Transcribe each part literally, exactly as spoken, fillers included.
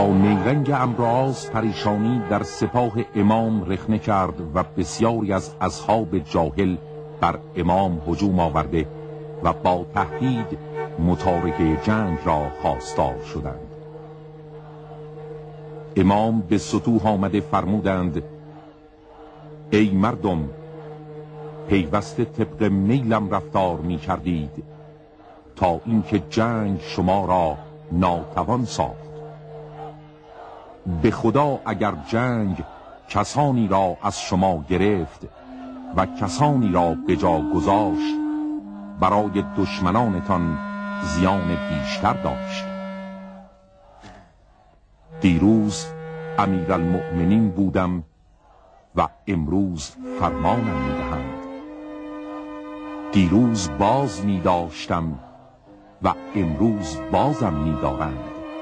نیرنگ امراض پریشانی در سپاه امام رخنه کرد و بسیاری از اصحاب جاهل بر امام هجوم آورده و با تهدید متارکه جنگ را خواستار شدند. امام به سطوح آمده فرمودند: ای مردم، پیوسته طبق میلم رفتار می کردید تا اینکه جنگ شما را ناتوان ساخت. به خدا اگر جنگ کسانی را از شما گرفت و کسانی را به جا گذاشت، برای دشمنانتان زیان بیشتر داشت. دیروز امیرالمؤمنین بودم و امروز فرمانم می‌دهند. دیروز باز می داشتم و امروز بازم می دارند.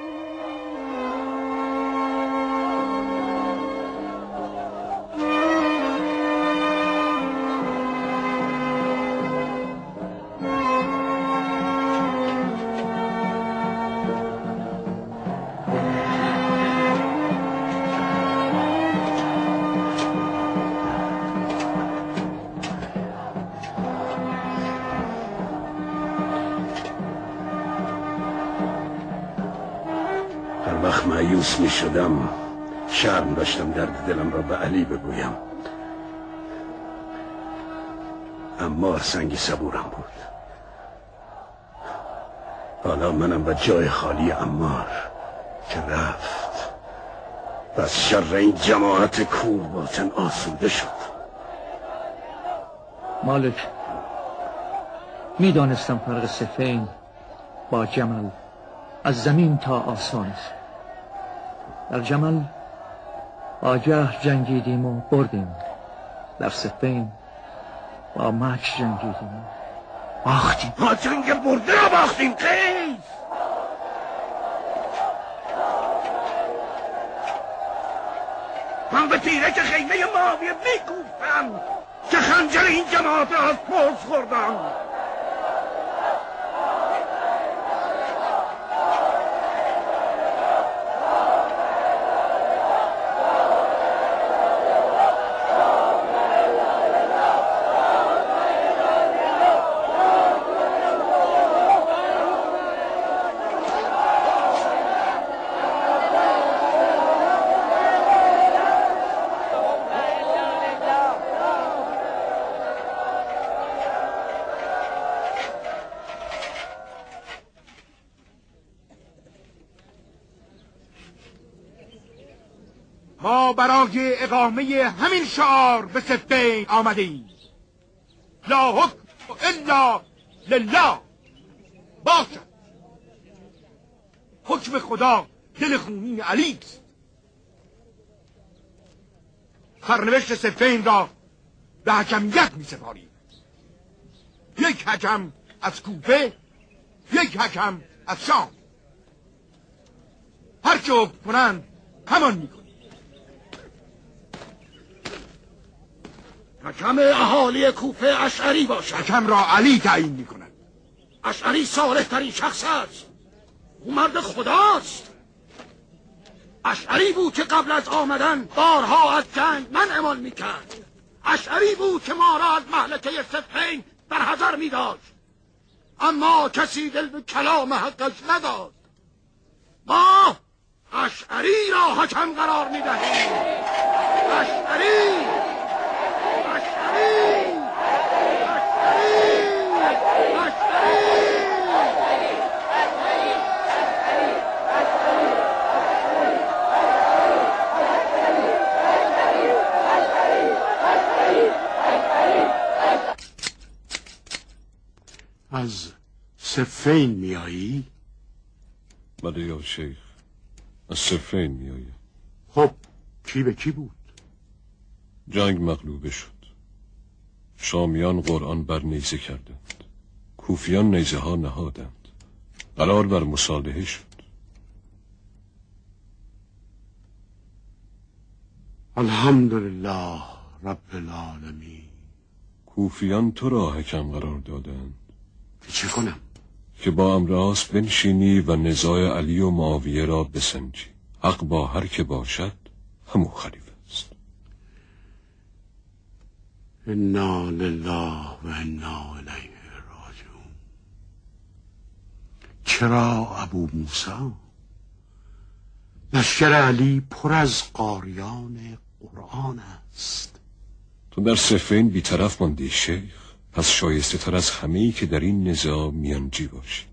مایوس می شدم، شرم داشتم درد دلم را به علی بگویم. عمار سنگی صبورم بود. حالا منم و جای خالی عمار که رفت و از شر این جماعت کور باطن آسوده شد. مالک، می دانستم فرق صفین با جمل از زمین تا آسمان است. در جمل با جهل جنگیدیم و بردیم، در صفین با مکر جنگیدیم و باختیم. ما جنگ برده را باختیم. قیس من به تیره که خیمه معاویه میکوفتم که خنجر این جماعت را از پوز خوردم. ما برای اقامه همین شعار به صفین آمده ایم. لا حکم الا لله. باشد حکم خدا دل خونین علی است. سرنوشت صفین را به حکمیت می سپاریم. یک حکم از کوفه، یک حکم از شام. هر چه حکم کنند همان می کنیم. حکم اهالی کوفه اشعری باشد. حکم را علی تعیین می کند. اشعری صالح ترین شخص است. او مرد خداست. اشعری بود که قبل از آمدن بارها از جنگ منعمان می کرد. اشعری بود که ما را از مهلکه صفین در حذر می داشت. اما کسی دل به کلام حقش نداد. ما اشعری را حکم قرار می دهیم. اشعری از صفین میایی؟ بله یا شیخ، از صفین میایی. خب کی به کی بود؟ جنگ مغلوبه شد. شامیان قرآن بر نیزه کردند، کوفیان نیزه ها نهادند. قرار بر مصالحه شد. الحمدلله رب العالمین. کوفیان تو را حکم قرار دادند. چه کنم؟ که با امراض بنشینی و نزاع علی و معاویه را بسنجی. حق با هر که باشد همون خلیفه است. انا لله و انا الیه راجعون. چرا ابو موسی؟ لشکر علی پر از قاریان قرآن است. تو در صفین بی‌طرف ماندی شیخ، پس شایسته تر از همه‌ای که در این نزاع میانجی باشی.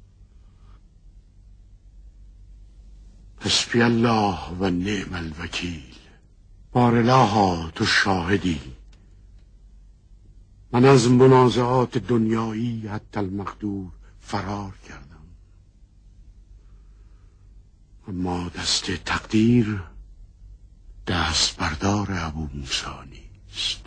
حسبی الله و نعم الوکیل. بارالها تو شاهدی، من از منازعات دنیایی حتی المقدور فرار کردم، اما دست تقدیر دست بردار ابو موسی نیست.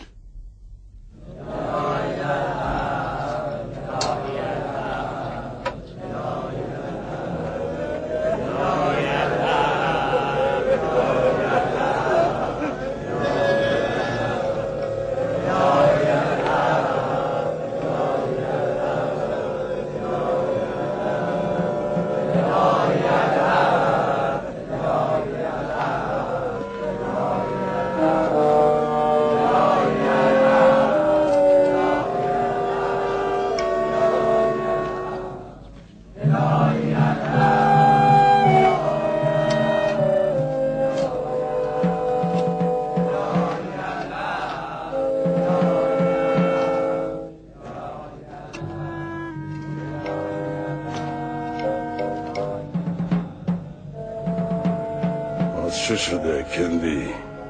چه شده کندی؟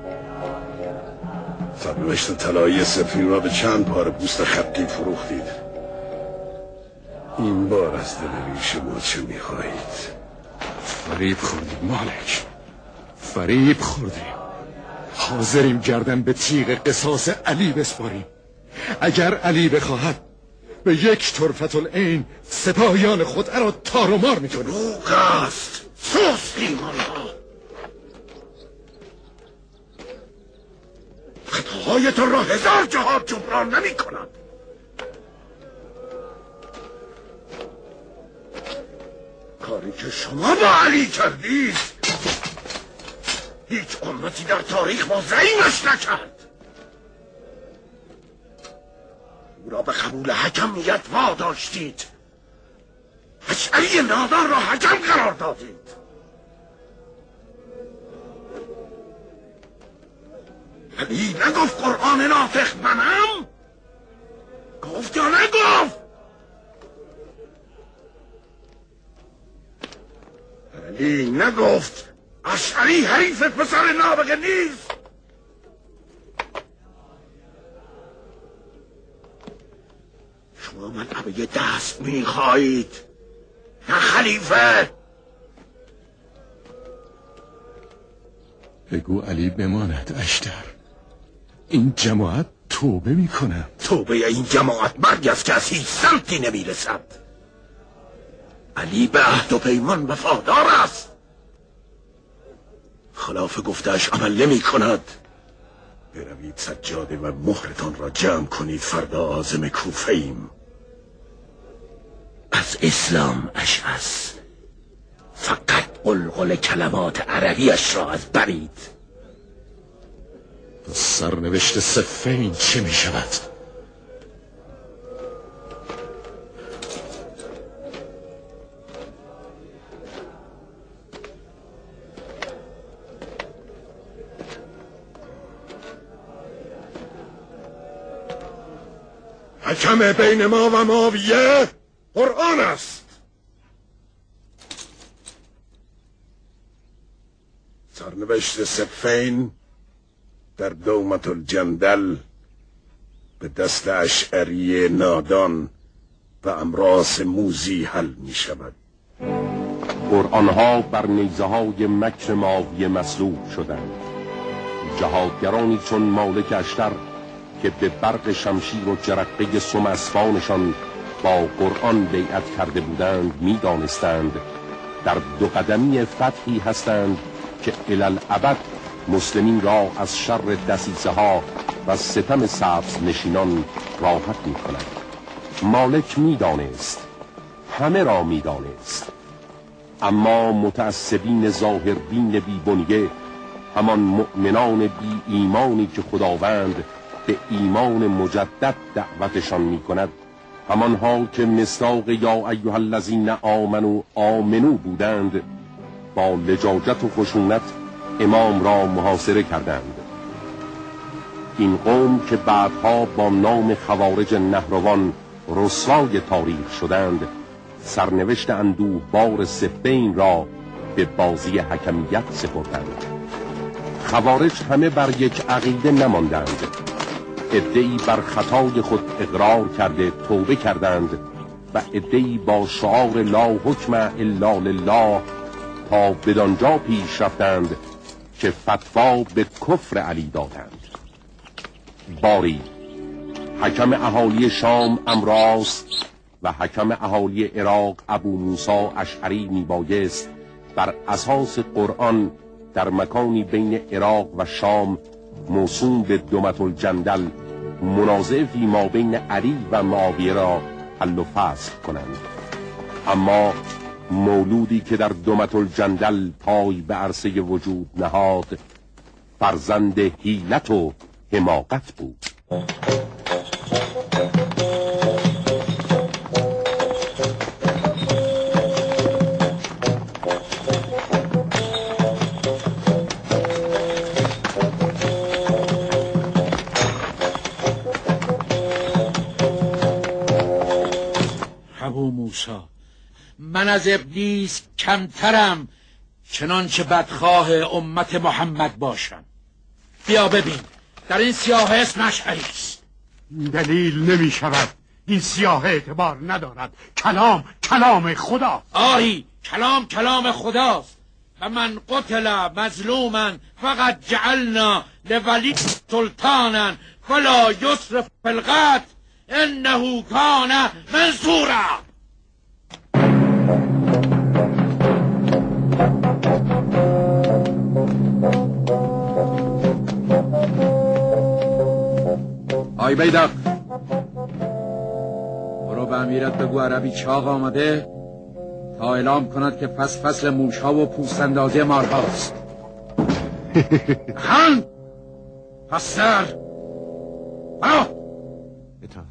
سرنوشت طلایی سفین را به چند پاره پوست خطی فروختید. این بار از دل ریش ما چه میخواهید؟ فریب خوردیم مالک، فریب خوردیم. حاضریم گردن به تیغ قصاص علی بسپاریم. اگر علی بخواهد به یک طرفت العین سپاهیان خود را تار و مار میکنه. دروغ است، سوس ایمانها. خطاهایتان را هزار جهات جبران نمی کند. کاری که شما با علی کردید هیچ امتی در تاریخ با زعیمش نکرد. او را به قبول حکمیت واداشتید، اشعری نادان را حکم قرار دادید. علی نگفت قرآن ناطق منم؟ گفت یا نگفت؟ علی نگفت اشعری حریف پسر نابغه نیست؟ شما منعبه دست میخواهید نه خلیفه. بگو علی بماند اشتر، این جماعت توبه میکنه. توبه این جماعت مرگ است که از هیچ سمتی نمیرسد. علی به عهد و پیمان وفادار است، خلاف گفته‌اش عمل نمی کند. بروید سجاده و مهرتان را جمع کنید، فردا عازم کوفه ایم. از اسلام اشعث فقط قلقل کلمات عربیش را از برید. سرنوشت صفین چه می شود؟ حکم بین ما و معاویه قرآن است. سرنوشت صفین در دومة الجندل به دست اشعری نادان و امراس موذی حل می شود. قرآنها بر نیزه های مکر معاویه مسلوب شدند. جهادگرانی چون مالک اشتر که به برق شمشیر و جرقه سم اسبانشان با قرآن بیعت کرده بودند می دانستند در دو قدمی فتحی هستند که الالعبد مسلمین را از شر دسیسه ها و ستم سبز نشینان راحت می کند. مالک می دانست، همه را می دانست. اما متعصبین ظاهربین بی بنیه، همان مؤمنان بی ایمانی که خداوند به ایمان مجدد دعوتشان می کند، همانها که مصداق یا ایها الذین آمنوا آمنو بودند، با لجاجت و خشونت امام را محاصره کردند. این قوم که بعدها با نام خوارج نهروان رسوای تاریخ شدند، سرنوشت اندوهبار صفین را به بازی حکمیت سپردند. خوارج همه بر یک عقیده نماندند، عده‌ای بر خطای خود اقرار کرده توبه کردند و عده‌ای با شعار لا حکم الا لله تا بدانجا پیش رفتند که فتوا به کفر علی دادند. باری حکم اهالی شام امراست و حکم اهالی عراق ابو موسی اشعری میبایست بر اساس قرآن در مکانی بین عراق و شام موسوم به دمت الجندل منازعه فی ما بین علی و معاویه را حل و فصل کنند. اما مولودی که در دمت الجندل پای به عرصه وجود نهاد فرزند حیلت و حماقت بود. ابو موسی، من از ابلیس کمترم چنانچه بدخواه امت محمد باشم. بیا ببین، در این سیاه اسم اشعری است. دلیل نمی شود. این سیاه اعتبار ندارد. کلام کلام خدا. آری کلام کلام خداست. و من قتل مظلوما فقط جعلنا لولی سلطانا فلا یسرف فی القتل انه کان منصورا. آی بیدق، برو به امیرت بگو عربی چاق آمده تا اعلام کند که فصل فصل موشها و پوستندازی مارهاست. خان پس در برو. اطاعت.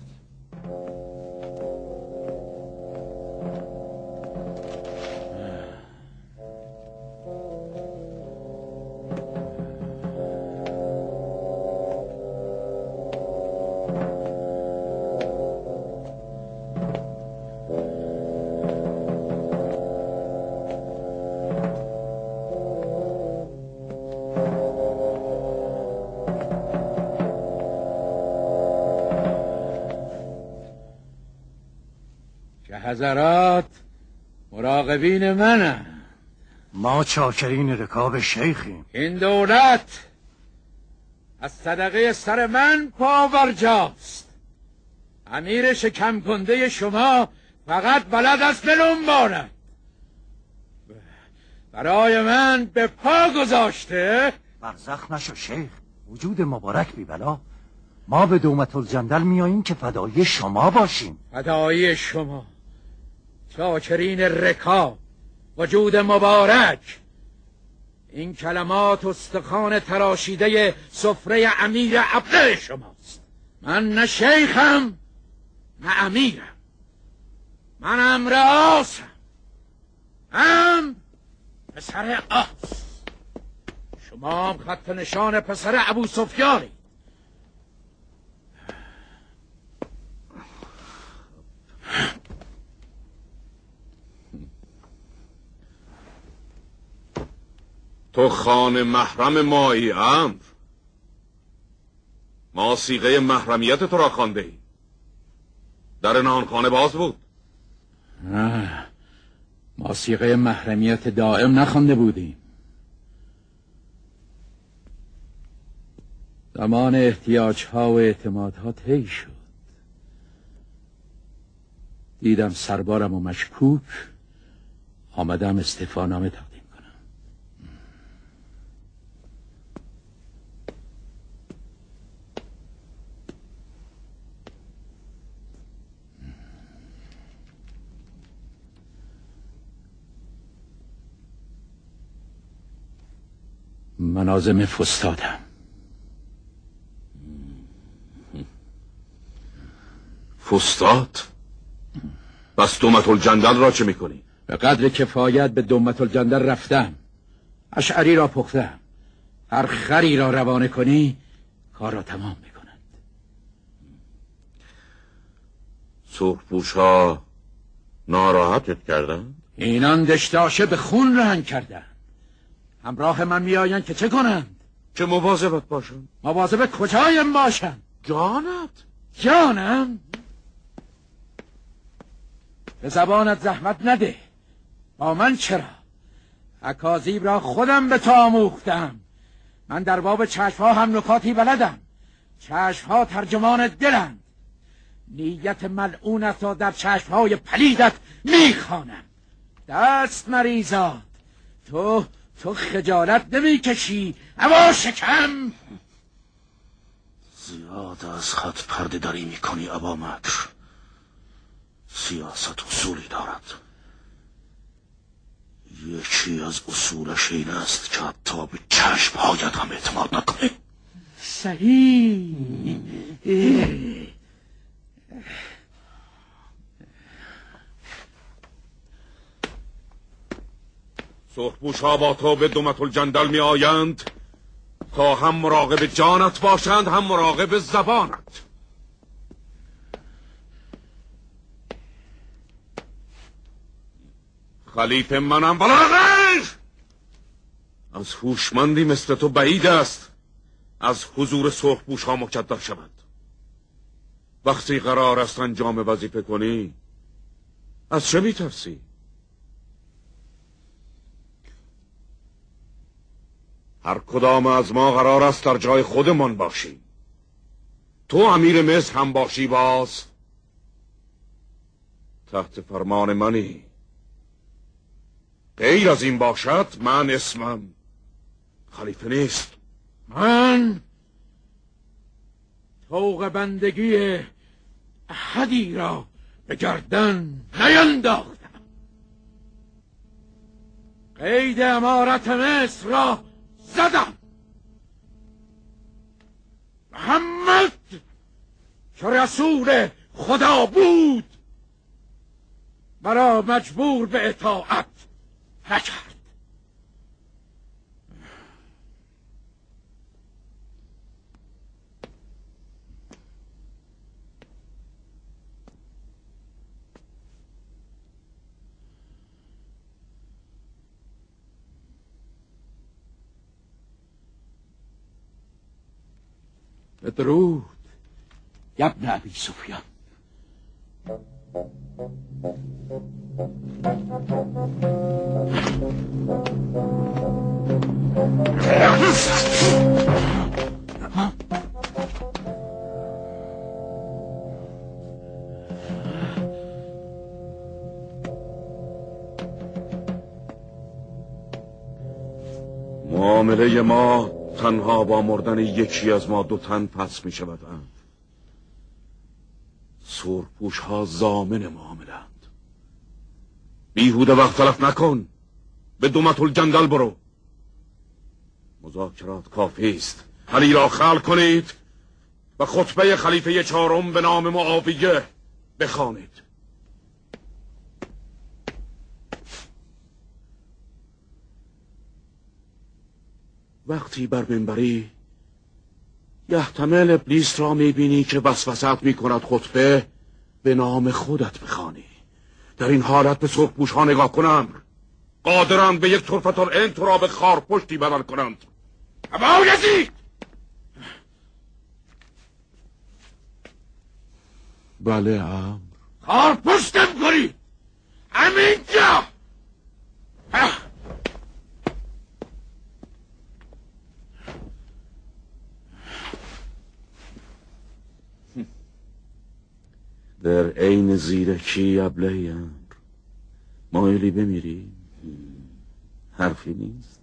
حضرات مراقبین منن. ما چاکرین رکاب شیخیم. این دولت از صدقه سر من پاورجاست. امیر شکم کنده شما فقط بلد است بلنباند. برای من به پا گذاشته. برزخ نشو شیخ، وجود مبارک بی بلا. ما به دومت الجندل میاییم که فدایی شما باشیم. فدایی شما چاکرین رکاب وجود مبارک. این کلمات استخوان تراشیده سفره امیر عبده شماست. من نه شیخم نه امیرم، من امر آسم، هم پسر آس. شما هم خط نشان پسر ابو سفیانی. تو خان محرم مایی امر، ما صیغه محرمیت تو را خوانده ایم. در نهانخانه باز بود. نه، ما صیغه محرمیت دائم نخوانده بودیم. زمان احتیاج ها و اعتمادها طی شد. دیدم سربارم و مشکوک، آمدم استعفانامه تقدیم کنم. من عازم فستادم. فستاد؟ پس دومت الجندل را چه میکنی؟ به قدر کفایت به دومت الجندل رفتم. اشعری را پختم. هر خری را روانه کنی کار را تمام میکنند. سرخپوش ها ناراحتت کردن؟ اینان دشتاشه به خون رنگ کردن. همراه من میآیند که چه کنند؟ که مواظبت باشند. مواظب کجایم باشند؟ جانت؟ جانم؟ به زبانت زحمت نده. با من چرا؟ اکاذیب را خودم به تو آموختم. من در باب چشمها هم نکاتی بلدم. چشمها ترجمان دلند. نیت ملعونت را در چشمهای پلیدت میخوانم. دست مریزاد. تو تو خجالت نمیکشی؟ اما شکم زیاد از خط پرده داری میکنی ابا مکر. سیاست اصولی دارد. یکی از اصولش این است که حتی به چشمهایت هم اعتماد نکنی. صحیح. سرخپوش ها با تو به دومت الجندل می آیند تا هم مراقب جانت باشند هم مراقب زبانت. خلیفه منم بلاغش از هوشمندی مثل تو بعید است از حضور سرخپوش ها مکدر شود. وقتی قرار است انجام وظیفه کنی از چه می ترسی؟ هر کدام از ما قرار است در جای خودمان باشیم. تو امیر مصر هم باشی باز تحت فرمان منی. غیر از این باشد من اسمم خلیفه نیست. من طوق بندگی احدی را به گردن نینداختم. قید امارت مصر را زدم. محمد که رسول خدا بود مرا مجبور به اطاعت نکرد. بدرود ابن ابی سفیان. معامله ما تنها با مردن یکی از ما دو تن پس می شود. سرخپوش ها ضامن معامله‌اند. بیهوده وقت تلف نکن. به دومت الجندل برو. مذاکرات کافی است. علی را خلع کنید و خطبه خلیفه چهارم به نام معاویه بخوانید. وقتی بر منبری یحتمل ابلیس را میبینی که وسوسه‌ات میکند خطبه به نام خودت بخوانی. در این حالت به سرخپوش ها نگاه کنم. قادرند به یک طرفت العین تو را به خارپشتی بدل کنند. ابا یزید! بله امر. خارپشتم کنی همینجا. در عین زیرکی ابله امر مایلی بمیری؟ حرفی نیست.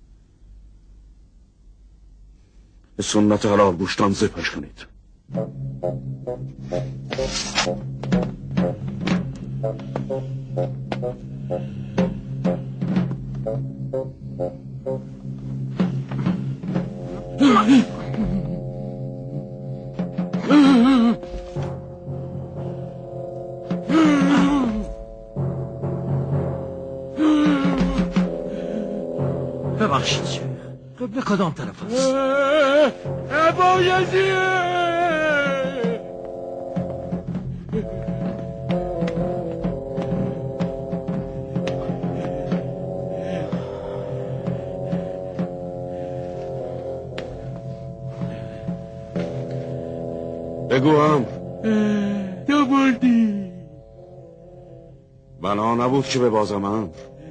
به سنت حلال گوشتان زپش کنید. ببخشید شیخ، قبله کدام طرف است؟ ابایزید! بگو هم تو بردی. بنا نبود که به بازم هم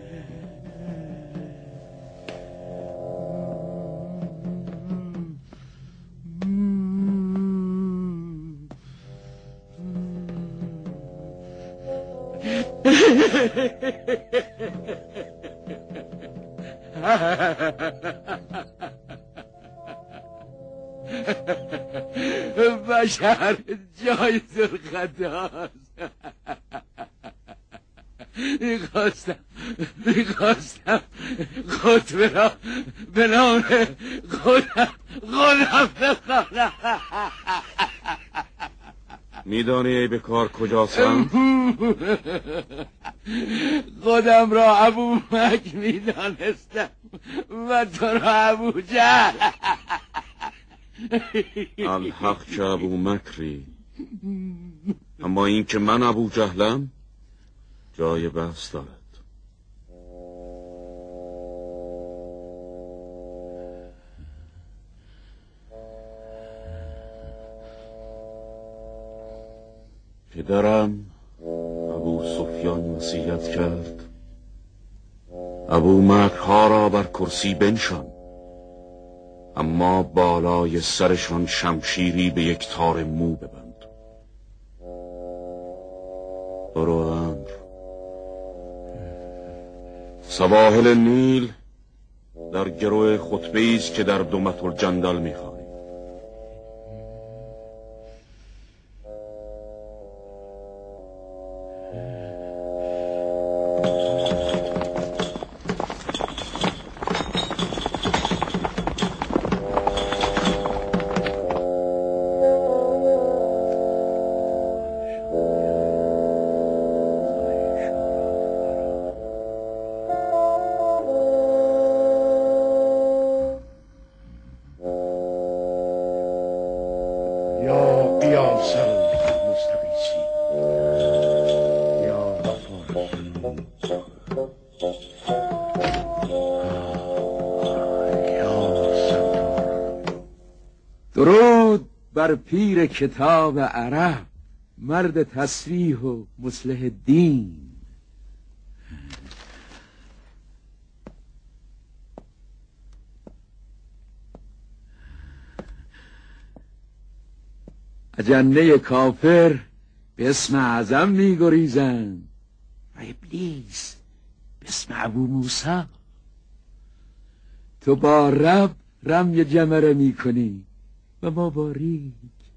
بشر جای خطاست. میخواستم میخواستم خطبه را به نام خودم خودم بخوانم. میدانی ای به کار کجاستم؟ خودم را ابو مک میدانستم و تو را ابو جهل. الحق که ابو مکری، اما این که من ابو جهلم جای بحث دارد. پدرم ابو سفیان وصیت کرد ابو مکرها را بر کرسی بنشان، اما بالای سرشان شمشیری به یک تار مو ببند. برو امر، سواحل نیل در گروه خطبه است که در دومت الجندل میخوانی. درود بر پیر کتاب عرب، مرد تصریح و مصلح دین. اجنه کافر به اسم اعظم می گریزند و ابلیس به اسم ابو موسی. تو با رب رمی جمره می کنی و ما با ریگ.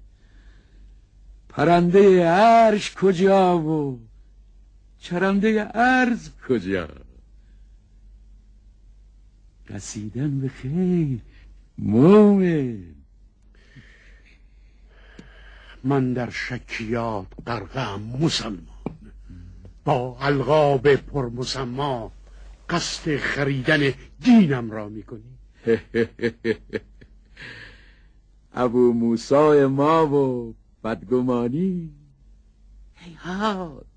پرنده عرش کجا و چرنده عرض کجا؟ رسیدن به خیر مومن. من در شکیات غرقم مسلمان، با القاب پرمسما قصد خریدن دینم را میکنی. ابو موسی ما و بدگمانی هیهات.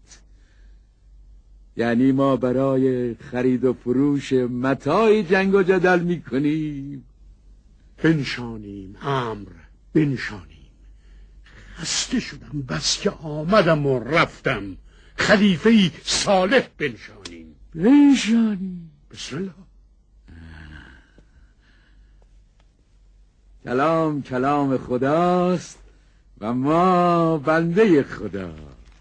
یعنی ما برای خرید و فروش متاع جنگ و جدل میکنیم. بنشانیم امر، بنشانیم. خسته شدم بس که آمدم و رفتم. خلیفه‌ای صالح بنشانیم. بنشانیم. بسم الله. کلام کلام خداست و ما بنده خدا.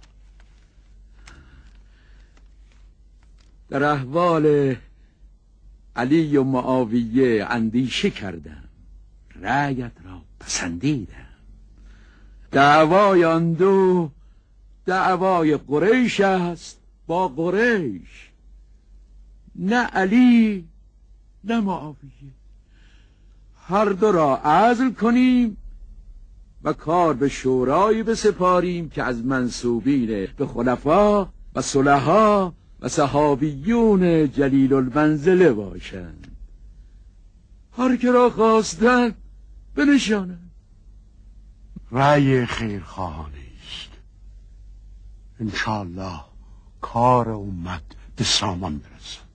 در احوال علی و معاویه اندیشه کردم، رأیت را پسندیدم. دعوای آن دو دعوای قریش است با قریش، نه علی نه معاویه. هر دو را عزل کنیم و کار به شورایی بسپاریم که از منسوبین به خلفا و صلحا و صحابیون جلیل المنزله باشند. هر که را خواستند بنشانند. رأی خیرخواهانه است. انشاءالله کار امت به سامان برسد.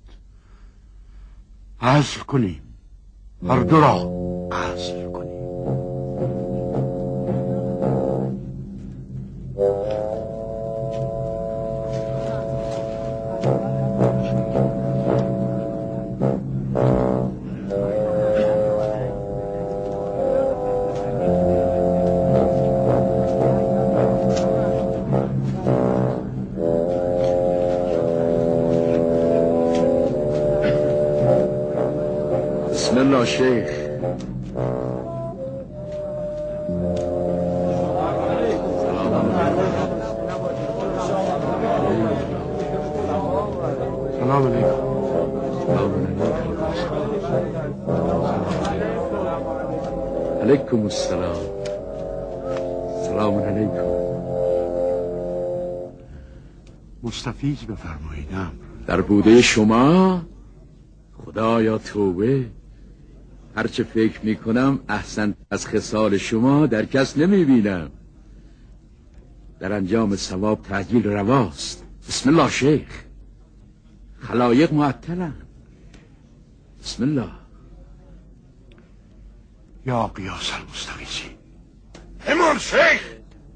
عزل کنیم، هر دو را عزل کنیم. بسم الله شیخ. سلام علیکم. علیکم السلام. سلام علیکم. مستفیض بفرماییدم. در بوده شما خدایا توبه، هرچه فکر میکنم احسن از خصال شما در کس نمیبینم. در انجام ثواب تعجیل رواست. بسم الله شیخ. خلایق معطلن. بسم الله. یا قیاس المستغیثین. امام شیخ.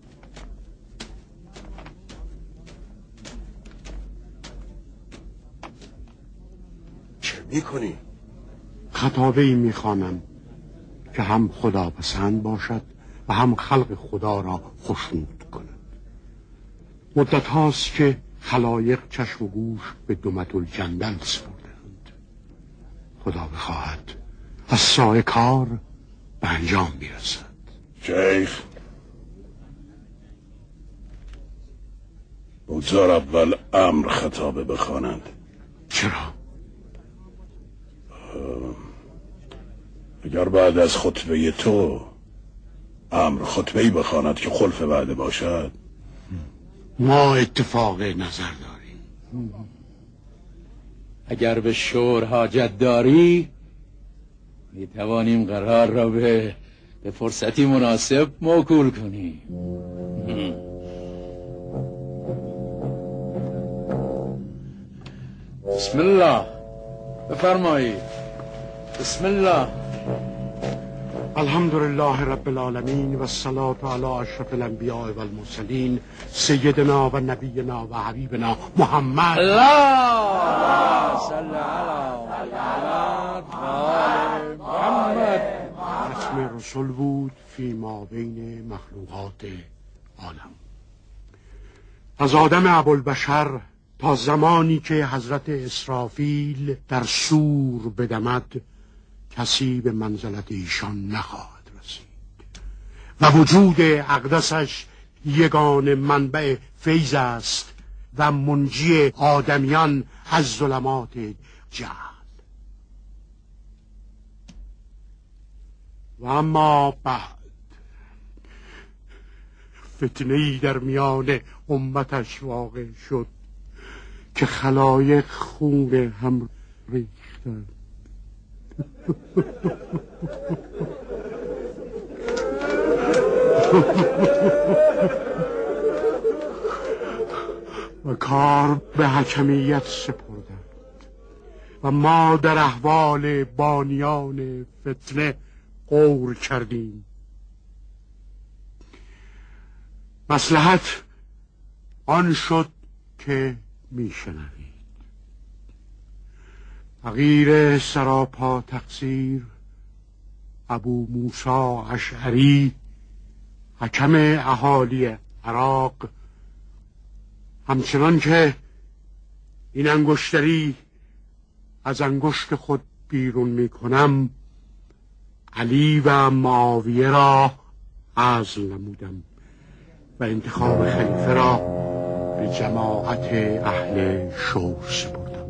چه میکنی؟ خطابه ای میخوانم که هم خدا پسند باشد و هم خلق خدا را خوشنود کند. مدت هاست که خلایق چشم و گوش به دمت الجندل سپردند. خدا بخواهد از سایه کار به انجام میرسد. شیخ، بگذار اول امر خطابه بخوانند. چرا؟ اگر بعد از خطبه تو امر خطبه‌ای بخواند که خلف وعده باشد، ما اتفاق نظر داریم. اگر به شور حاجت داری می توانیم قرار را به به فرصتی مناسب موکول کنیم. بسم الله. بفرمایید. بسم الله. الحمد لله رب العالمین و الصلاة علی اشرف الانبیاء و المرسلین سیدنا و نبینا و حبیبنا محمد. الله صل علی محمد. ختم رسول بود فی ما بین مخلوقات عالم. از آدم ابوالبشر تا زمانی که حضرت اسرافیل در صور بدمد کسی به منزلت ایشان نخواهد رسید و وجود اقدسش یگان منبع فیض است و منجی آدمیان از ظلمات جهل. و اما بعد فتنه‌ای در میان امتش واقع شد که خلایق خون هم ریختند. و کار به حکمیت سپردند و ما در احوال بانیان فتنه غور کردیم. مصلحت آن شد که میشنوید. فقیر سراپا تقصیر ابو موسی اشعری حکم اهالی عراق، همچنان که این انگشتری از انگشت خود بیرون می کنم، علی و معاویه را عزل نمودم و انتخاب خلیفه را به جماعت اهل شور سپردم.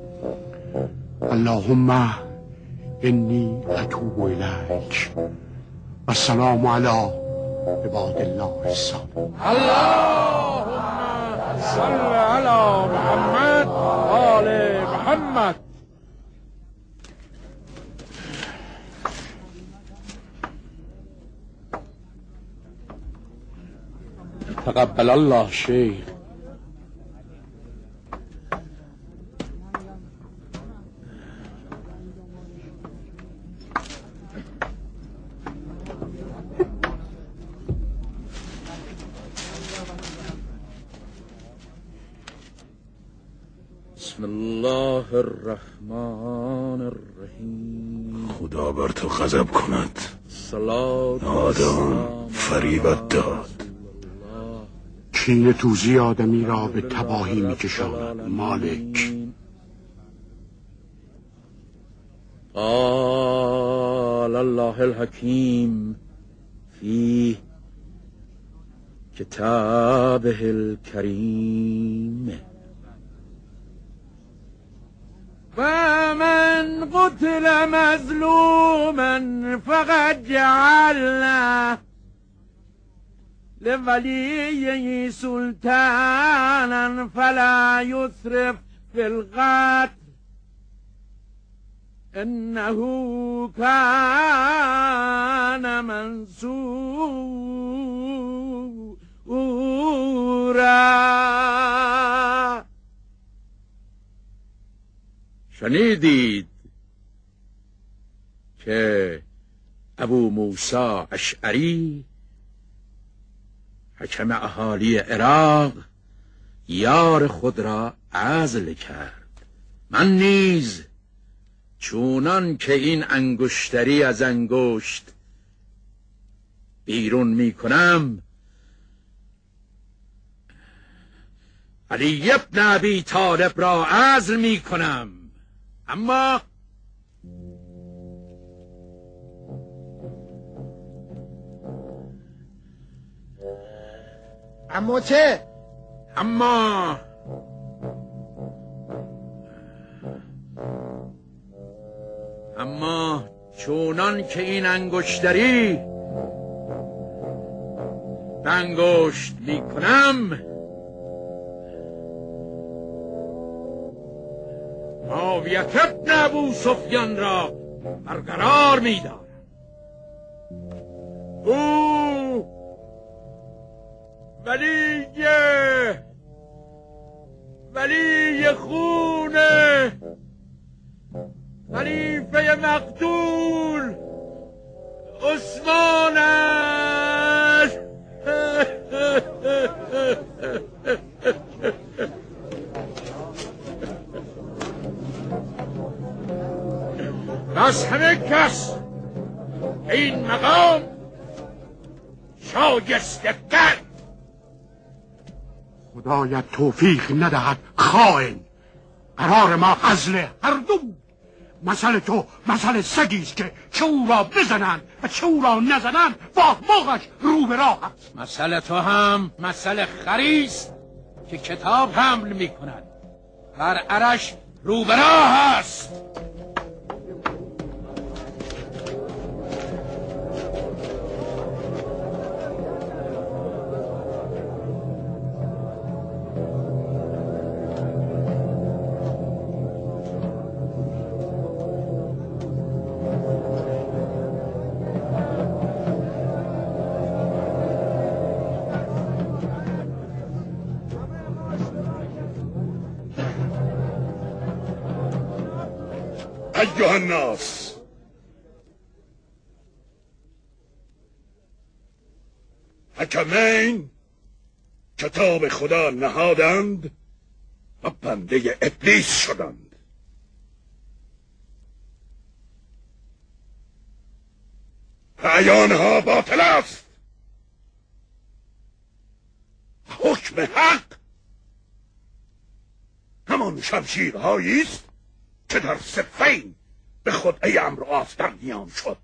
اللهم انی اتوب الیک و السلام علی عباد الله الصالح. اللهم صل علی محمد آل محمد. تقبل الله شیخ. بسم الله الرحمن الرحیم. خدا بر تو غضب کند. صلات آدم فریبت داد. کینه توزی آدمی را به تباهی میکشاند. مالک. قال الله الحکیم فی کتابه الکریم ومن قتل مظلوما فقد جعلنا لوليه سلطانا فلا يسرف في القتل إنه كان منصورا. شنیدید که ابو موسی اشعری حکم اهالی عراق یار خود را عزل کرد. من نیز چونان که این انگشتری از انگشت بیرون می کنم علی ابن ابی طالب را عزل می کنم. اما اما چه؟ اما اما چونان که این انگشتری به انگشت می کنم معاویه ابن ابو سفیان را برقرار می دارم. او ولی ولی خون خلیفه مقتول عثمان است. پس همه کس این مقام شایسته کرد. خدایت توفیق ندهد خائن. قرار ما عزل هر دو. مسئله تو مسئله سگیست که چه او را بزنن و چه او را نزنن با موقعش رو به راه است. مسئله تو هم مسئله خریست که کتاب حمل می کند بر عرش رو به راه است. ایها الناس، حکمین کتاب خدا نهادند و بنده ابلیس شدند. بیانها باطل است. حکم حق همان شمشیرهایی است که در صفین به خدعه امر آس در نیام شد.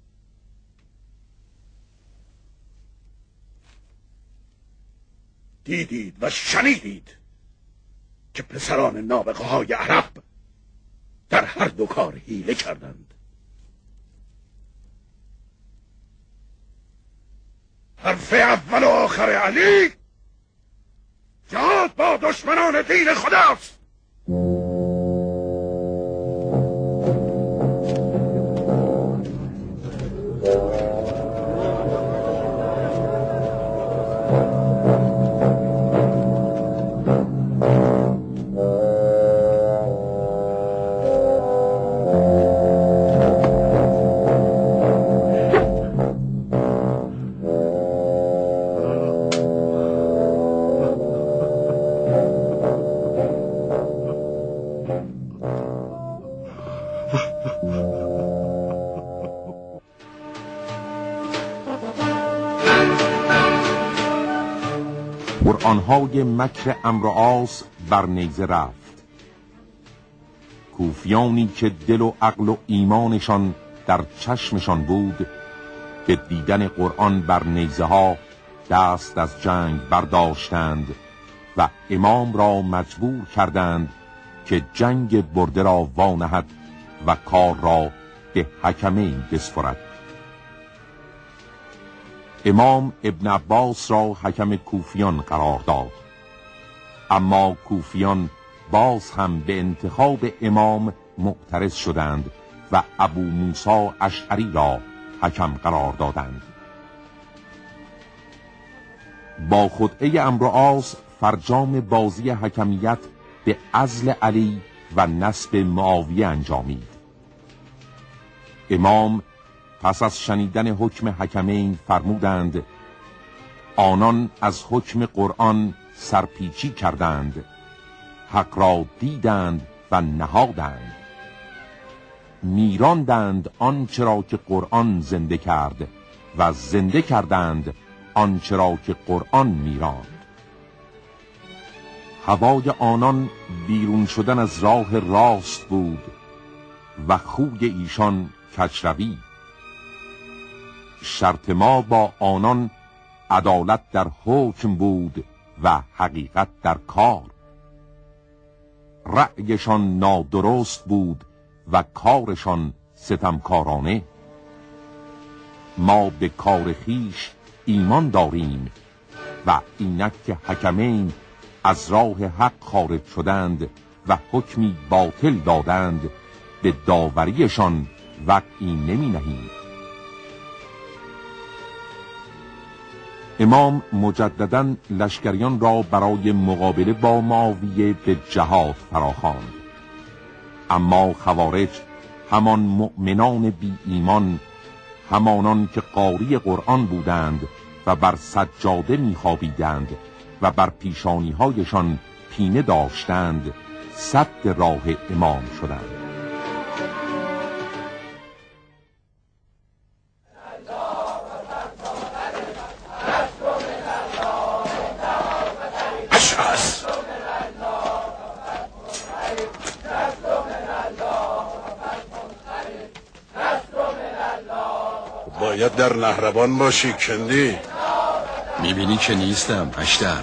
دیدید و شنیدید که پسران نابغه های عرب در هر دو کار حیله کردند. حرف اول و آخر علی جهاد با دشمنان دین خداست. قرآنهای مکر عمرو و عاص بر نیزه رفت. کوفیانی که دل و عقل و ایمانشان در چشمشان بود به دیدن قرآن بر نیزه ها دست از جنگ برداشتند و امام را مجبور کردند که جنگ برده را وانهد و کار را به حکمین بسپرد. امام ابن عباس را حکم کوفیان قرار داد، اما کوفیان باز هم به انتخاب امام معترض شدند و ابو موسی اشعری را حکم قرار دادند. با خدعه عمرو و عاص فرجام بازی حکمیت به عزل علی و نصب معاویه انجامید. امام پس از شنیدن حکم حکمین فرمودند آنان از حکم قرآن سرپیچی کردند، حق را دیدند و نهادند، میراندند آنچه را که قرآن زنده کرد و زنده کردند آنچه را که قرآن میراند. هوای آنان بیرون شدن از راه راست بود و خوی ایشان کجروی. شرط ما با آنان عدالت در حکم بود و حقیقت در کار. رأیشان نادرست بود و کارشان ستمکارانه. ما به کار خیش ایمان داریم و اینک که حکمین از راه حق خارج شدند و حکمی باطل دادند به داوریشان وقعی نمی نهیم. امام مجدداً لشکریان را برای مقابله با معاویه به جهاد فراخواند، اما خوارج همان مؤمنان بی ایمان، همانان که قاری قرآن بودند و بر سجاده می‌خوابیدند و بر پیشانی‌هایشان پینه داشتند، سد راه امام شدند. باید در نهربان باشی کندی. میبینی که نیستم اشتر.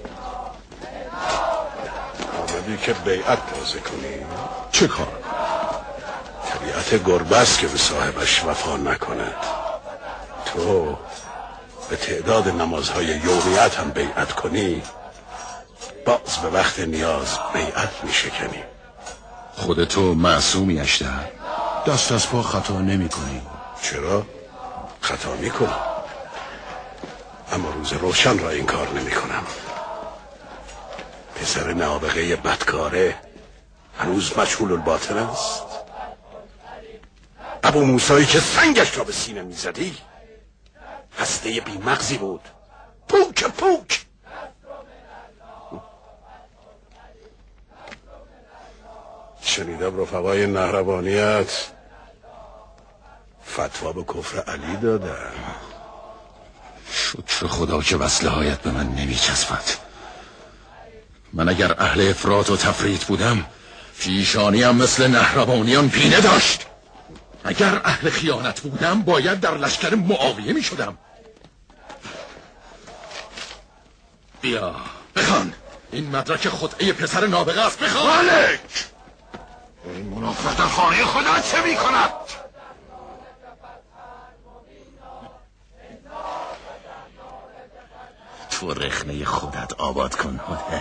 آمدی که بیعت تازه کنی. چه کار؟ طبیعت گربه است که به صاحبش وفا نکند. تو به تعداد نمازهای یومیت هم بیعت کنی، باز به وقت نیاز بیعت میشکنی. خودتو معصومی اشتر؟ دست از پا خطا نمی کنی. چرا؟ خطا میکنم، اما روز روشن را این کار نمی کنم. پسر نابغه بدکاره هنوز مجهول الباطن است. ابو موسایی که سنگش را به سینه میزدی هسته بی مغزی بود، پوک پوک. شنیدم رفقای نهربانیت فتوا به کفر علی دادن. شکر خدا که وصله هایت به من نمی چسبد. من اگر اهل افراط و تفریط بودم پیشانیم مثل نهربانیان پینه داشت. اگر اهل خیانت بودم باید در لشکر معاویه می شدم. بیا بخوان، این مدرک خدعه پسر نابغه است. بخوان. مالک، این منافق در خانه خدا چه می کند؟ تو رخنه خودت آباد کن هده.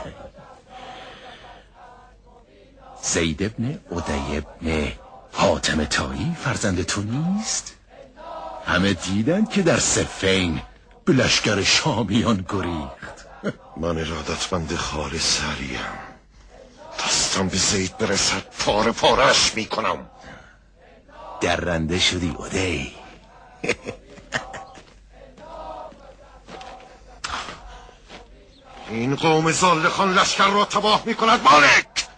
زید ابن عدی ابن حاتم طایی فرزند تو نیست؟ همه دیدن که در صفین به لشکر شامیان گریخت. من ارادتمند خال سریم، دستم به زید برسد پاره پارش میکنم. درنده شدی عدی. این قوم زالخان لشکر را تباه میکند مالک.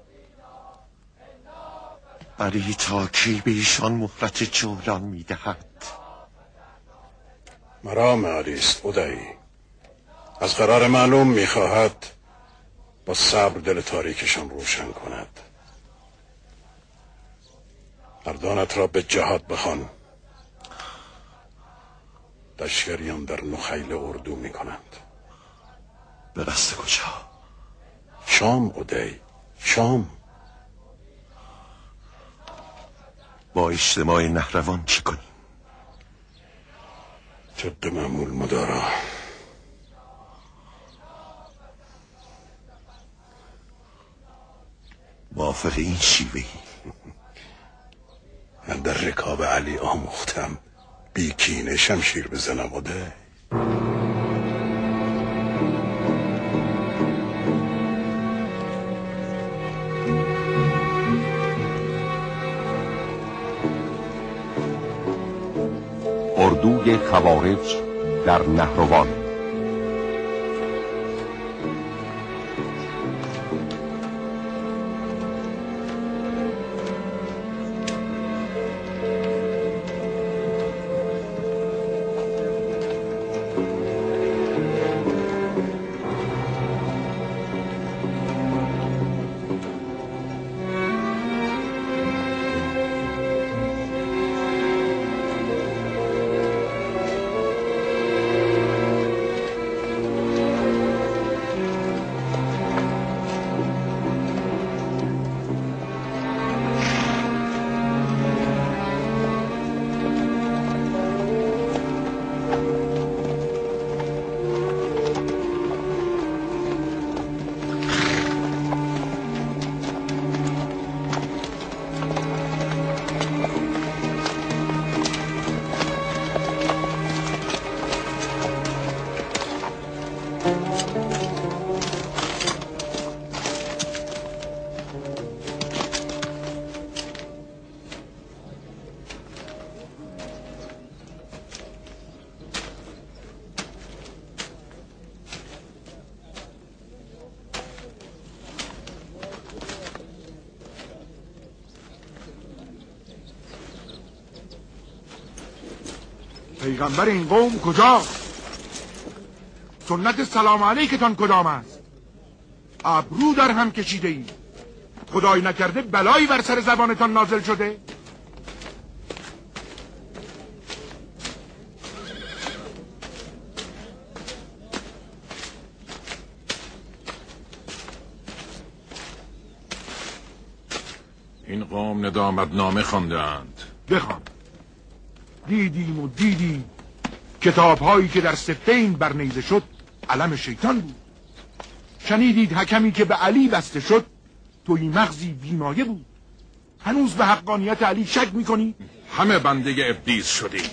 علی تا کی به ایشان مهلت جولان میدهد؟ مرام علیست عدی. از قرار معلوم میخواهد با صبر دل تاریکشان روشن کند. مردانت را به جهاد بخوان. لشکریان در نخیل اردو میکنند. به قصد کجا؟ شام عدی، شام. با اجتماع نهروان چی کنیم؟ طبق معمول مدارا. موافق این شیوهی؟ من در رکاب علی آموختم بی کینه شمشیر بزنم عدی. اردوی خوارج در نهروان. پیغمبر این قوم کجاست؟ سنت سلام علیکتان کدام است؟ ابرو در هم کشیده ای. خدای نکرده بلایی بر سر زبانتان نازل شده؟ این قوم ندامت نامه خواندند. بخوان. دیدیم و دیدیم کتاب هایی که در صفین برنیزه شد علم شیطان بود. شنیدید حکمی که به علی بسته شد توی مغزی بیمایه بود. هنوز به حقانیت علی شک میکنی؟ همه بنده ابلیس شدیم،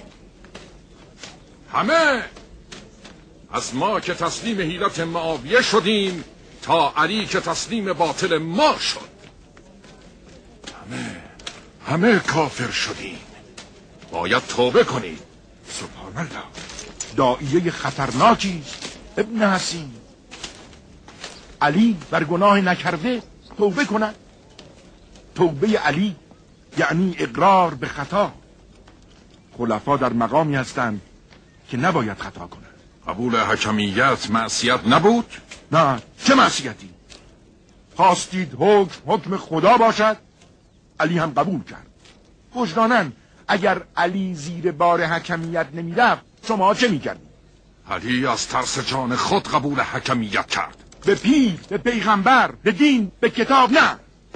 همه. از ما که تسلیم حیلت معاویه شدیم تا علی که تسلیم باطل ما شد. همه همه کافر شدیم. باید توبه کنید. سبحان الله. داعیه خطرناکی ابن حسین. علی بر گناه نکرده توبه کند. توبه علی یعنی اقرار به خطا. خلفا در مقامی هستند که نباید خطا کنند. قبول حکمیت معصیت نبود؟ نه، چه معصیتی؟ خواستید حکم حکم خدا باشد، علی هم قبول کرد. وجداناً اگر علی زیر بار حکمیت نمیرفت شما چه میکردید؟ علی از ترس جان خود قبول حکمیت کرد. به پیر، به پیغمبر، به دین، به کتاب نه.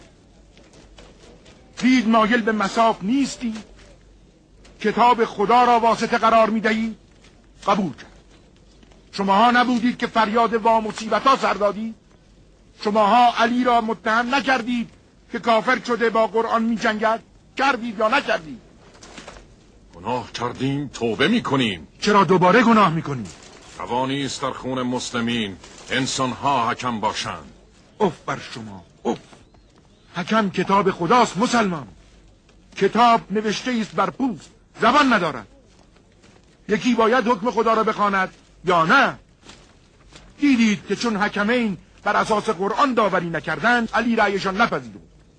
دید مایل به مصاف نیستی، کتاب خدا را واسطه قرار میدهی، قبول کرد. شماها نبودید که فریاد وا مصیبتا سر دادید؟ شماها علی را متهم نکردید که کافر شده با قرآن می جنگد؟ کردید یا نکردید؟ گناه کردیم، توبه میکنیم. چرا دوباره گناه میکنیم؟ روانی است در خون مسلمین انسانها حکم باشند. اف بر شما، اف. حکم کتاب خداست مسلمان. کتاب نوشته است بر پوست، زبان ندارد. یکی باید حکم خدا را بخواند یا نه؟ دیدید که چون حکمین بر اساس قرآن داوری نکردند، علی رأیشان نپذیرفت.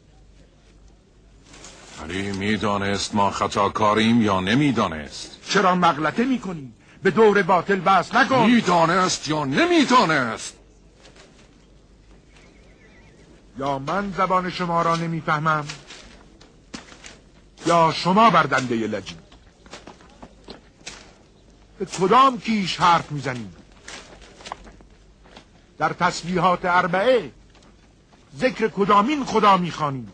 علی میدانست ما خطاکاریم یا نمیدانست؟ چرا مغلطه میکنی؟ به دور باطل بحث نکن. میدانست یا نمیدانست؟ یا من زبان شما را نمیفهمم یا شما بردنده لجی. به کدام کیش حرف میزنید؟ در تسبیحات اربعه ذکر کدامین خدا میخوانید؟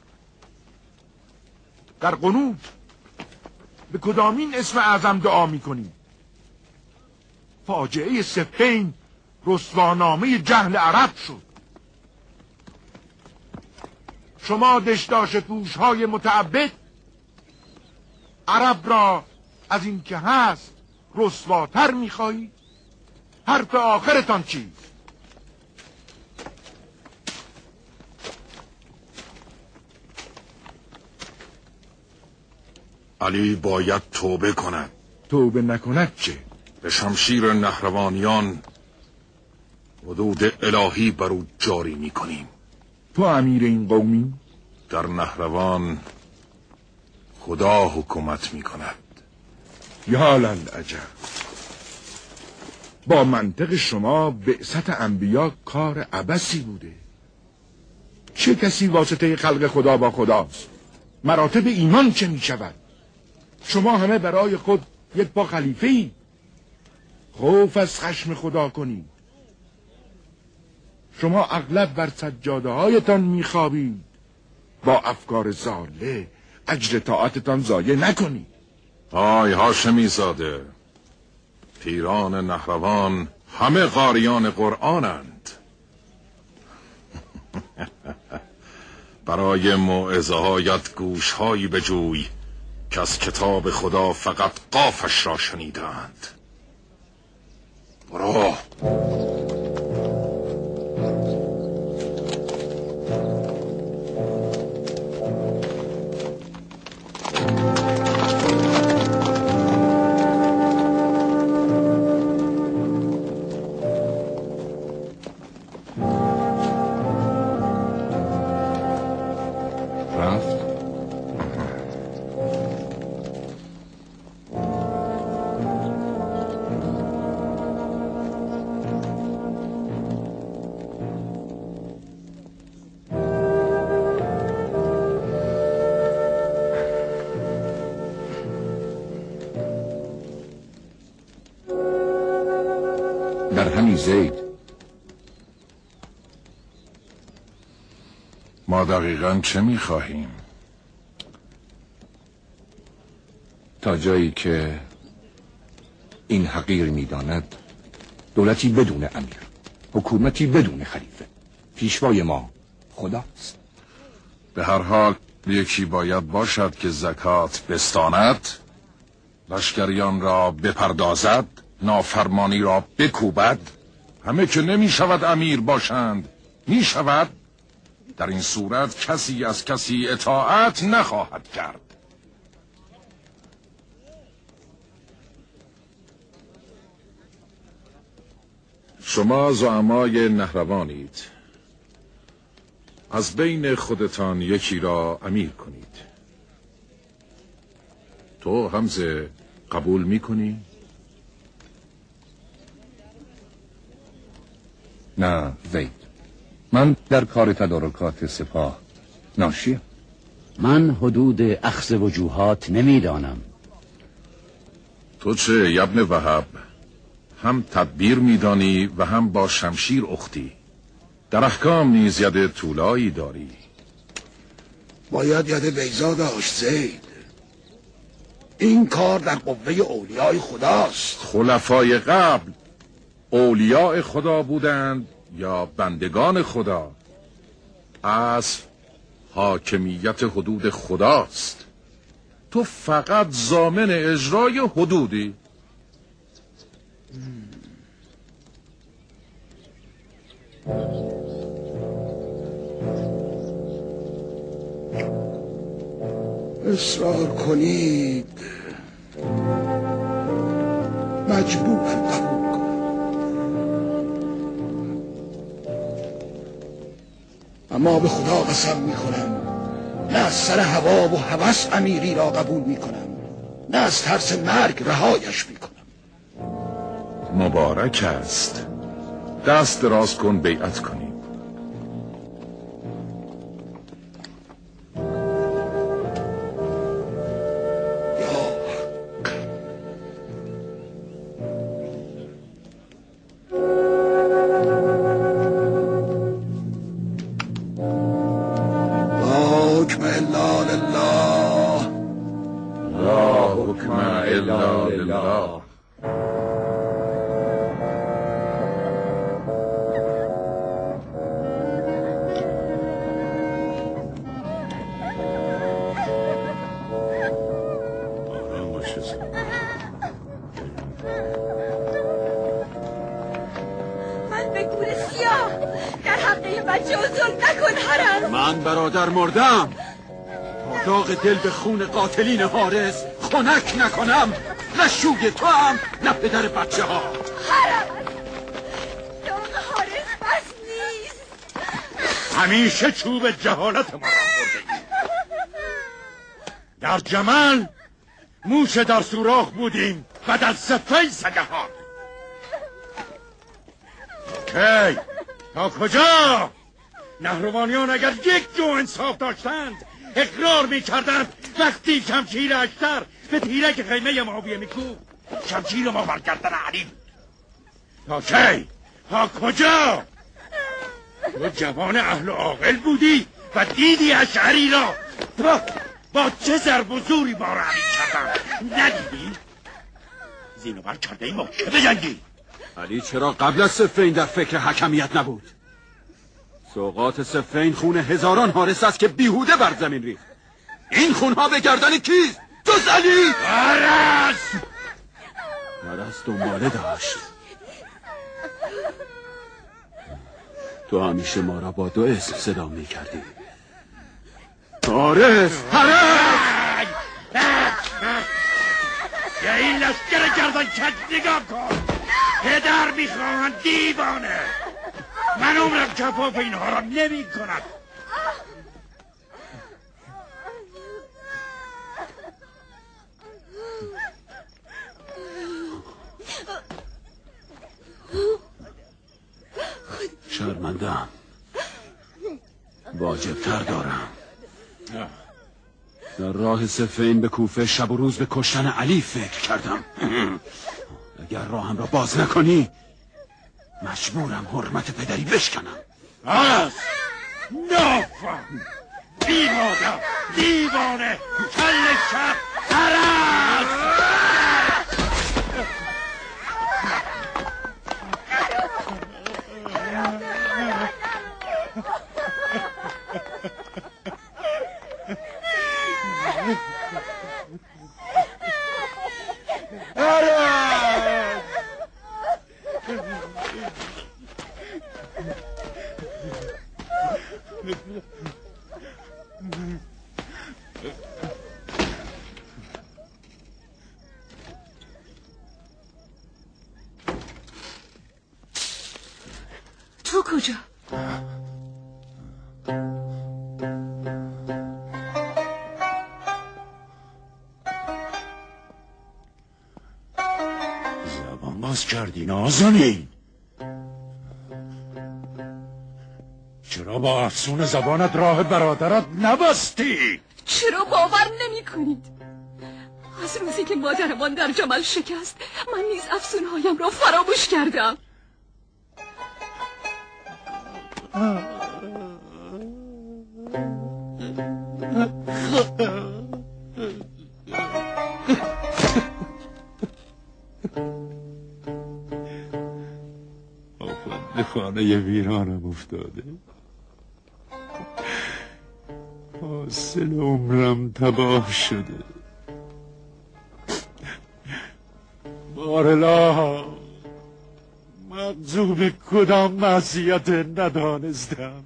در قنوت به کدامین اسم اعظم دعا میکنید؟ فاجعه صفین رسوانامه جهل عرب شد. شما دشداش پوشهای متعبد عرب را از این که هست رسواتر میخواهید؟ حرف آخرتان چیست؟ علی باید توبه کند. توبه نکند چه؟ به شمشیر نهروانیان حدود الهی بر او جاری میکنیم. تو امیر این قومی؟ در نهروان خدا حکومت میکند. یا للعجب. با منطق شما بعثت انبیا کار عبثی بوده. چه کسی واسطه خلق خدا با خداست؟ مراتب ایمان چه می شود؟ شما همه برای خود یک پا خلیفه ای. خوف از خشم خدا کنید. شما اغلب بر سجاده هایتان می خوابید. با افکار ضاله اجر طاعتتان ضایع نکنید. آی هاشمی زاده، پیران نهروان همه قاریان قرآنند. برای موعظه هایت گوش هایی بجوی که از کتاب خدا فقط قافش را شنیدند. برو. در همین زید ما دقیقاً چه می‌خواهیم؟ تا جایی که این حقیر می‌داند دولتی بدون امیر، حکومتی بدون خلیفه، پیشوای ما خداست. به هر حال یکی باید باشد که زکات بستاند، لشکریان را بپردازد، نافرمانی را بکوبد. همه که نمی شود امیر باشند. می شود؟ در این صورت کسی از کسی اطاعت نخواهد کرد. شما زعمای نهروانید. از بین خودتان یکی را امیر کنید. تو حمزه قبول می کنی؟ نه زید، من در کار تدارکات سپاه ناشیم. من حدود اخذ وجوهات نمیدانم. تو چه ابن وهب؟ هم تدبیر میدانی و هم با شمشیر اختی. در احکام نیز ید طولایی داری. باید ید بیضا داشت زید. این کار در قوه اولیای خداست. خلفای قبل اولیاء خدا بودند یا بندگان خدا. اصل حاکمیت حدود خداست. تو فقط ضامن اجرای حدودی. اصرار کنید مجبورم قبول کنم، اما به خدا قسم میخورم نه از سر هوا و هوس امیری را قبول میکنم، نه از ترس مرگ رهایش میکنم. مبارک است. دست دراز کن بیعت کنی. برادر مردم تا داغ دل به خون قاتلین حارس خنک نکنم. نه شوی تو هم نه پدر بچه ها. حرم داغ حارس بس نیست. همیشه چوب جهالت ما را برده. در جمل موش در سوراخ بودیم و در صفه سگهان. کی تا کجا؟ نهروانیان اگر یک جو انصاف داشتند اقرار میکردند وقتی شمشیر اشتر به تیرک خیمه معاویه میکوب شمشیر ما برگردن علی بود. تا کی؟ تا کجا؟ تو جوان اهل و عاقل بودی و دیدی اشعری را با, با چه ضرب و زوری بار علی کردن. ندیدی؟ زینو بر کرده ای ما که بجنگی. علی چرا قبل از صفین در فکر حکمیت نبود؟ سوقات صفین خون هزاران حارس است که بیهوده بر زمین ریخت. این خونها به گردن کیست؟ جز علی؟ عرض عرض دنباله داشت. تو همیشه ما را با دو اسم صدا می کردی. عارض عرض یا این لشکر گردن کج نگاه کن. پدر میخواهند دیوانه. من عمرم کفاف اینها را نمی کند. شرمندم. واجب تر دارم. در راه صفین به کوفه شب و روز به کشتن علی فکر کردم. اگر راهم را باز نکنی مجبورم حرمت پدری بشکنم. آس نافم بیمادم دیوانه کل شب عرض تو کجا؟ زبان باز کردی نازنین. چرا با افسون زبانت راه برادرت نبستی؟ چرا باور نمی کنید؟ از روزی که مادرمان در جمل شکست من نیز افسونهایم را فراموش کردم. خانه ویرانم افتاده، حاصل عمرم تباه شده. مارلا، مغضوب کدام معصیت ندانستم.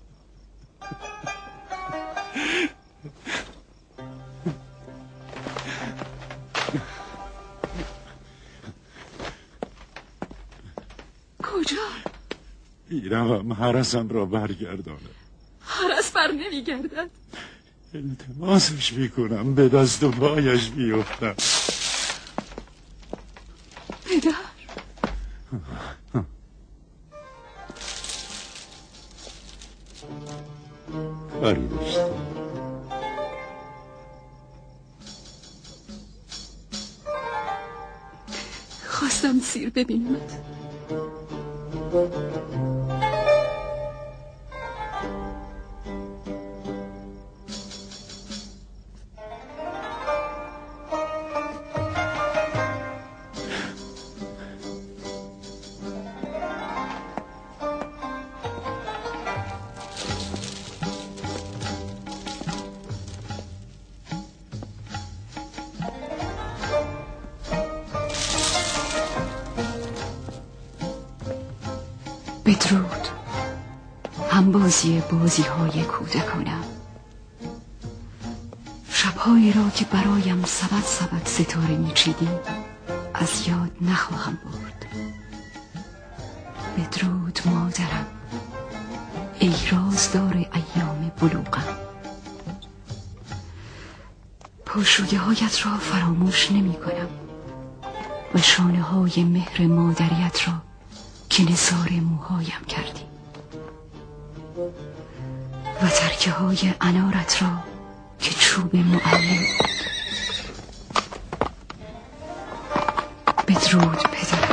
کجا؟ میروم هرسم را برگردانم. هرس بر نمیگردد. التماسش میکنم به دست و پایش بیفتم. پدر، کاری داشته. خواستم سیر ببینمت. بدرود. هم بازی بازی های کودکانم، شبهایی را که برایم سبد سبد ستاره میچیدیم از یاد نخواهم برد. بدرود مادرم، ای رازدار ایام بلوغم. پاشوده هایت را فراموش نمی کنم و شانه های مهر مادریت را که نثار موهایم کردی و ترکه های انارت را که چوب معلم. بدرود پدرم،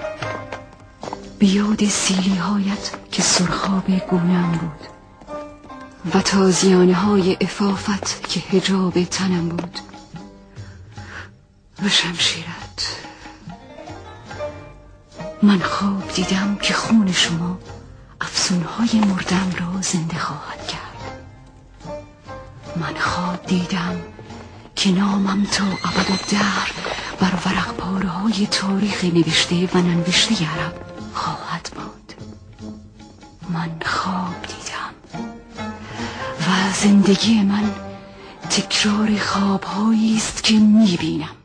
بیاد سیلی هایت که سرخاب گونم بود و تازیانه های افافت که حجاب تنم بود و شمشیرت. من خواب دیدم که خون شما افسونهای مردم را زنده خواهد کرد. من خواب دیدم که نامم تا ابدالدهر بر ورق پاره های تاریخ نوشته و ننوشته عرب خواهد بود. من خواب دیدم و زندگی من تکرار خوابهایی است که میبینم.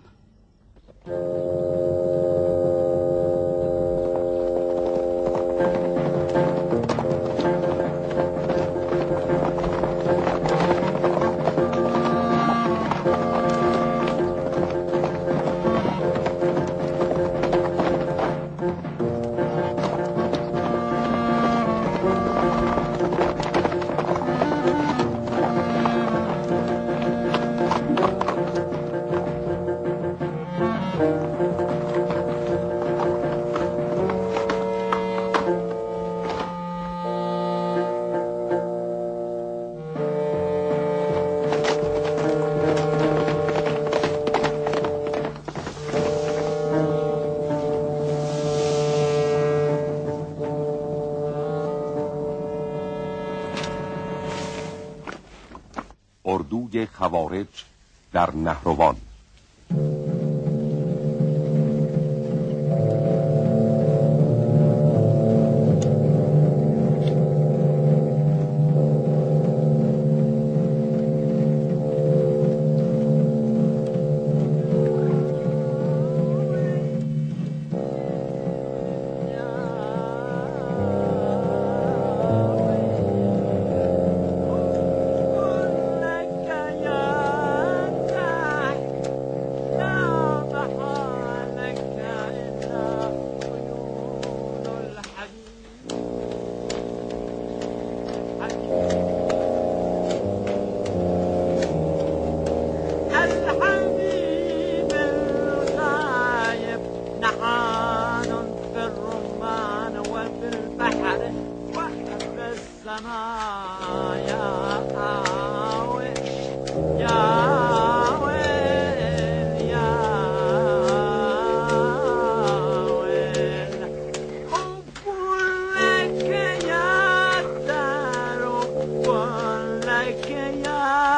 اردوی خوارج در نهروان.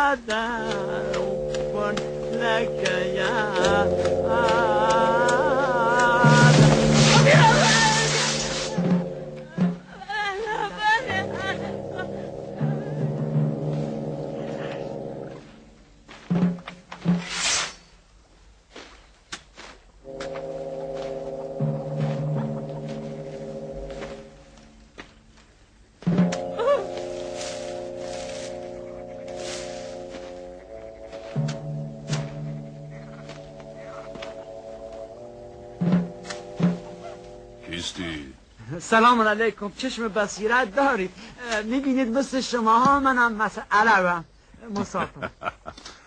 أدعو لك يا سلام علیکم. چشم بصیرت دارید، میبینید مثل شما ها منم مثل عربم مسافر.